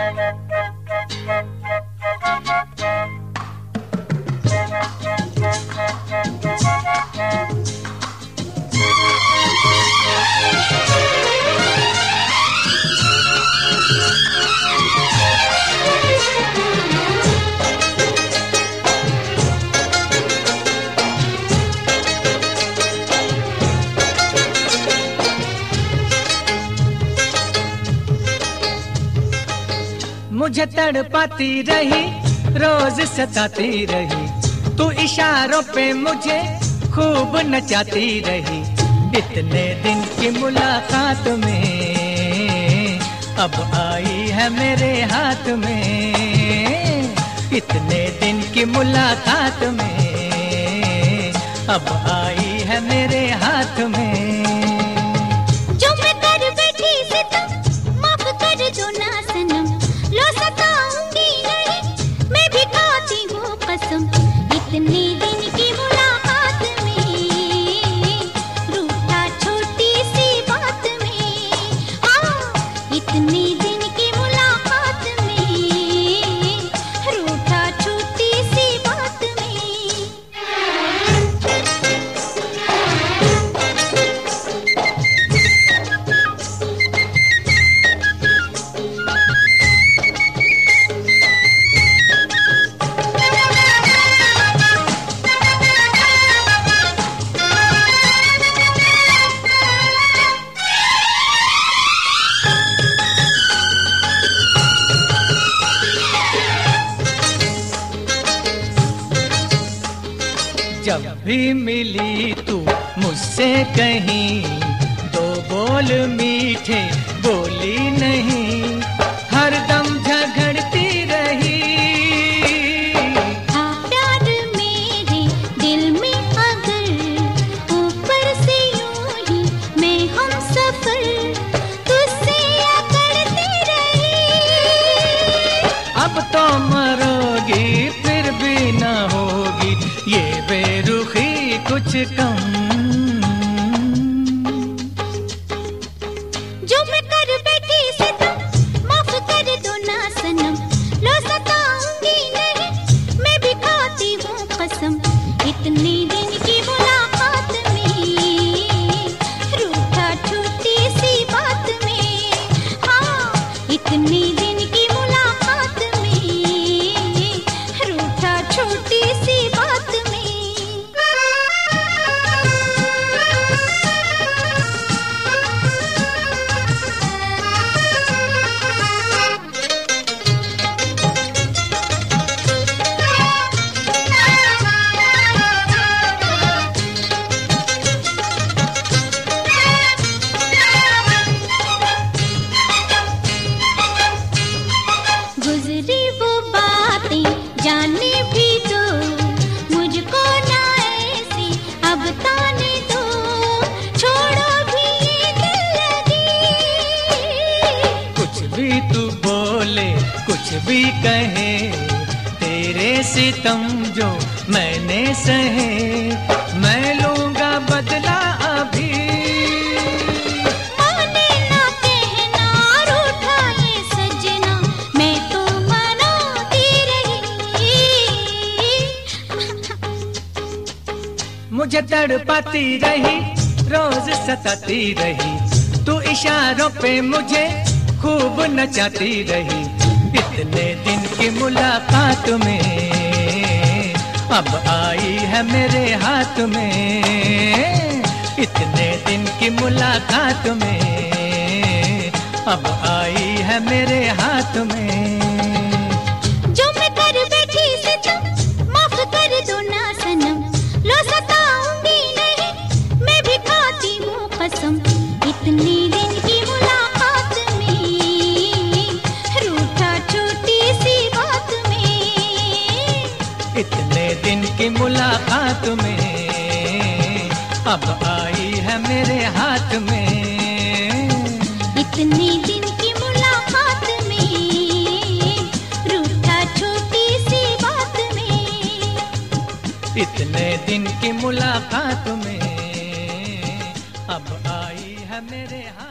मुझे तड़पाती रही, रोज सताती रही, तू इशारों पे मुझे खूब नचाती रही। इतने दिन की मुलाकात में अब आई है मेरे हाथ में। इतने दिन की मुलाकात में अब आई है मेरे हाथ में। जो मैं कर बैठी सितम माफ कर दो ना सनम, लो सताऊंगी नहीं मैं भी खाती हूँ कसम। इतने दिन की मुलाकात में रूठा छोटी सी बात में, हाँ इतने दिन की मुलाकात में रूठा छोटी सी बात में। जब भी मिली तू मुझसे कहीं, दो बोल मीठे बोली नहीं, हरदम झगड़ती रही। हाँ प्यार मेरे दिल में अगर ऊपर से यूं ही मैं हम सफर तुझसे करती रही। अब तो मरोगी फिर भी ना होगी ये बेरुखी कुछ कम। जो मैं कर बैठी सितम माफ कर दो ना सनम, लो सताऊंगी नहीं मैं भी खाती हूँ कसम। इतने दिन की मुलाकात में रूठा छोटी सी बात में, हाँ इतने दिन की मुलाकात में रूठा छोटी सी बात में। गुजरी वो बातें जाने भी दो मुझको ना ऐसी अब ताने दो, छोड़ो भी ये दिल लगी। कुछ भी तू बोले कुछ भी कहे, तेरे सितम जो मैंने सहे मैं लूंगा बदला अभी। माने ना कहना रूठा ये सजना, मैं तो मनाती रही। मुझे तड़पाती रही, रोज सताती रही, तू इशारों पे मुझे खूब नचाती रही। इतने दिन की मुलाकात में अब आई है मेरे हाथ में। इतने दिन की मुलाकात में अब आई है मेरे हाथ में। जो मैं कर बैठी सितम माफ कर दो ना सनम, लो सताऊंगी नहीं मैं भी खाती हूँ कसम। इतने दिन की मुलाकात में रूठा छोटी सी बात में, इतने दिन की मुलाकात में अब आई है मेरे हाथ में। इतने दिन की मुलाकात में रूठा छोटी सी बात में। इतने दिन की मुलाकात में अब आई है मेरे हाथ।